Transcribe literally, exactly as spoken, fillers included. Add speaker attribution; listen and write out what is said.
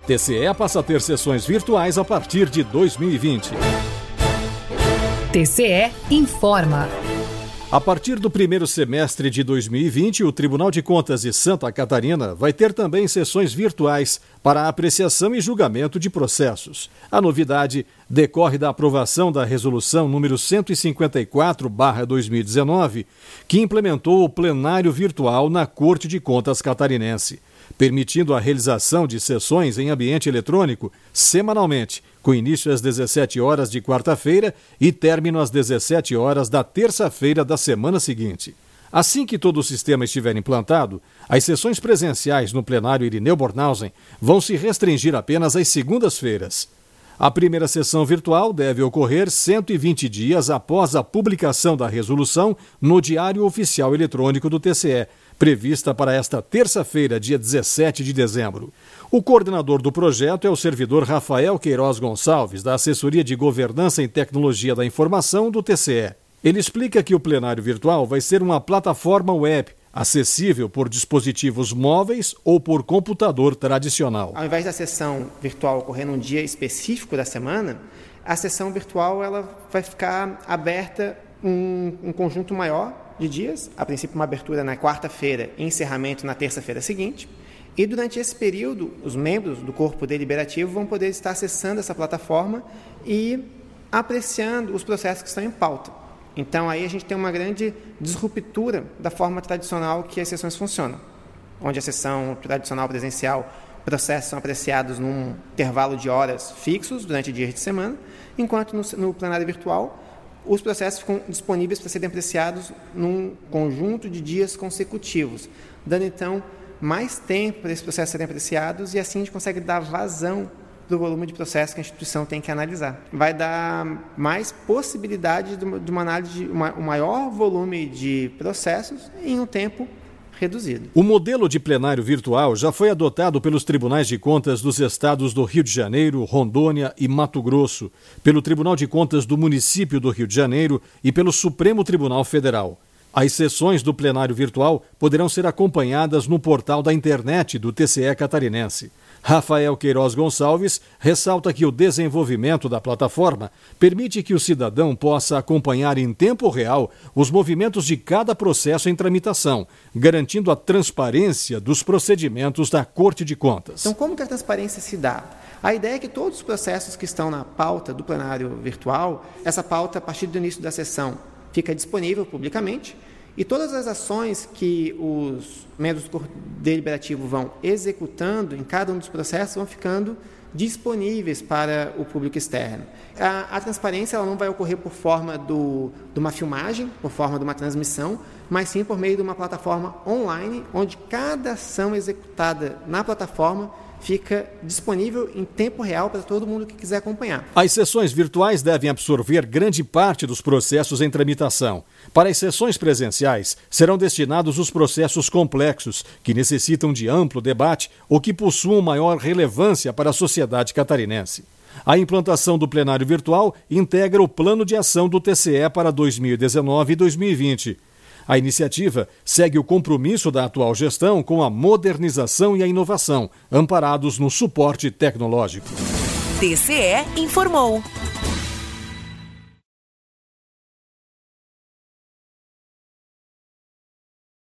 Speaker 1: T C E passa a ter sessões virtuais a partir de dois mil e vinte.
Speaker 2: T C E informa.
Speaker 1: A partir do primeiro semestre de dois mil e vinte, o Tribunal de Contas de Santa Catarina vai ter também sessões virtuais para a apreciação e julgamento de processos. A novidade decorre da aprovação da Resolução número cento e cinquenta e quatro barra dois mil e dezenove, que implementou o plenário virtual na Corte de Contas catarinense, permitindo a realização de sessões em ambiente eletrônico semanalmente, com início às dezessete horas de quarta-feira e término às dezessete horas da terça-feira da semana seguinte. Assim que todo o sistema estiver implantado, as sessões presenciais no plenário Irineu Bornhausen vão se restringir apenas às segundas-feiras. A primeira sessão virtual deve ocorrer cento e vinte dias após a publicação da resolução no Diário Oficial Eletrônico do T C E, prevista para esta terça-feira, dia dezessete de dezembro. O coordenador do projeto é o servidor Rafael Queiroz Gonçalves, da Assessoria de Governança em Tecnologia da Informação do T C E. Ele explica que o plenário virtual vai ser uma plataforma web, acessível por dispositivos móveis ou por computador tradicional.
Speaker 3: Ao invés da sessão virtual ocorrer num dia específico da semana, a sessão virtual ela vai ficar aberta um, um conjunto maior de dias, a princípio uma abertura na quarta-feira e encerramento na terça-feira seguinte. E durante esse período, os membros do corpo deliberativo vão poder estar acessando essa plataforma e apreciando os processos que estão em pauta. Então, aí a gente tem uma grande disruptura da forma tradicional que as sessões funcionam, onde a sessão tradicional presencial, processos são apreciados num intervalo de horas fixos durante dias de semana, enquanto no, no plenário virtual, os processos ficam disponíveis para serem apreciados num conjunto de dias consecutivos, dando, então, mais tempo para esses processos serem apreciados e assim a gente consegue dar vazão do volume de processos que a instituição tem que analisar. Vai dar mais possibilidade de uma, de uma análise de uma, um maior volume de processos em um tempo reduzido.
Speaker 1: O modelo de plenário virtual já foi adotado pelos tribunais de contas dos estados do Rio de Janeiro, Rondônia e Mato Grosso, pelo Tribunal de Contas do município do Rio de Janeiro e pelo Supremo Tribunal Federal. As sessões do plenário virtual poderão ser acompanhadas no portal da internet do T C E catarinense. Rafael Queiroz Gonçalves ressalta que o desenvolvimento da plataforma permite que o cidadão possa acompanhar em tempo real os movimentos de cada processo em tramitação, garantindo a transparência dos procedimentos da Corte de Contas.
Speaker 3: Então, como que a transparência se dá? A ideia é que todos os processos que estão na pauta do plenário virtual, essa pauta, a partir do início da sessão, fica disponível publicamente, e todas as ações que os membros do corpo deliberativo vão executando em cada um dos processos vão ficando disponíveis para o público externo. A, a transparência ela não vai ocorrer por forma do, de uma filmagem, por forma de uma transmissão, mas sim por meio de uma plataforma online, onde cada ação executada na plataforma fica disponível em tempo real para todo mundo que quiser acompanhar.
Speaker 1: As sessões virtuais devem absorver grande parte dos processos em tramitação. Para as sessões presenciais, serão destinados os processos complexos, que necessitam de amplo debate ou que possuam maior relevância para a sociedade catarinense. A implantação do plenário virtual integra o plano de ação do T C E para dois mil e dezenove e dois mil e vinte. A iniciativa segue o compromisso da atual gestão com a modernização e a inovação, amparados no suporte tecnológico.
Speaker 2: T C E informou.